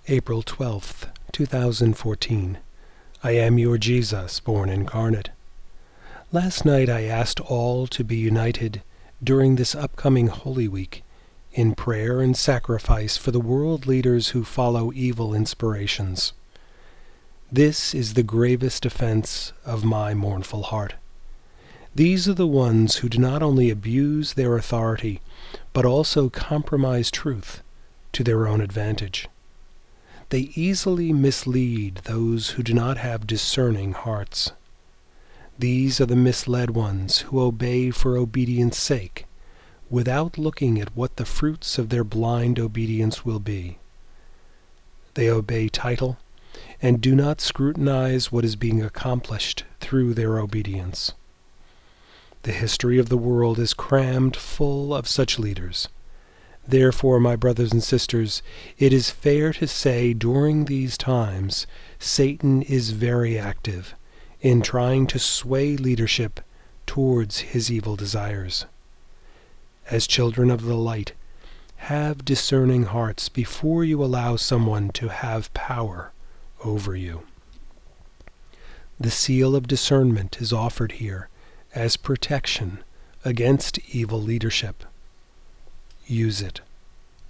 April 12th, 2014. I am your Jesus, born incarnate. Last night I asked all to be united during this upcoming Holy Week in prayer and sacrifice for the world leaders who follow evil inspirations. This is the gravest offense of my mournful heart. These are the ones who do not only abuse their authority, but also compromise truth to their own advantage. They easily mislead those who do not have discerning hearts. These are the misled ones who obey for obedience' sake, without looking at what the fruits of their blind obedience will be. They obey title, and do not scrutinize what is being accomplished through their obedience. The history of the world is crammed full of such leaders. Therefore, my brothers and sisters, it is fair to say during these times Satan is very active in trying to sway leadership towards his evil desires. As children of the light, have discerning hearts before you allow someone to have power over you. The seal of discernment is offered here as protection against evil leadership. Use it.